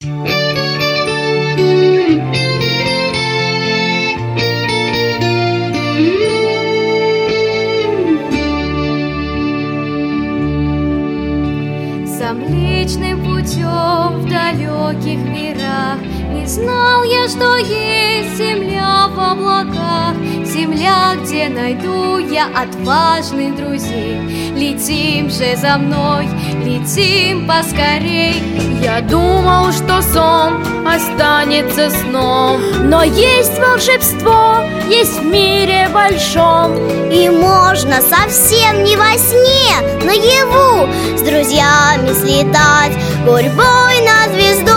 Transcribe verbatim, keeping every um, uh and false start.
Млечным путем в далеких мирах не знал я, что есть земля в облаках, земля, где найду я отважных друзей. Летим же за мной, летим поскорей. Я думал, что сон останется сном, но есть волшебство, есть в мире большом. И можно совсем не во сне, наяву с друзьями слетать, гурьбой на звезду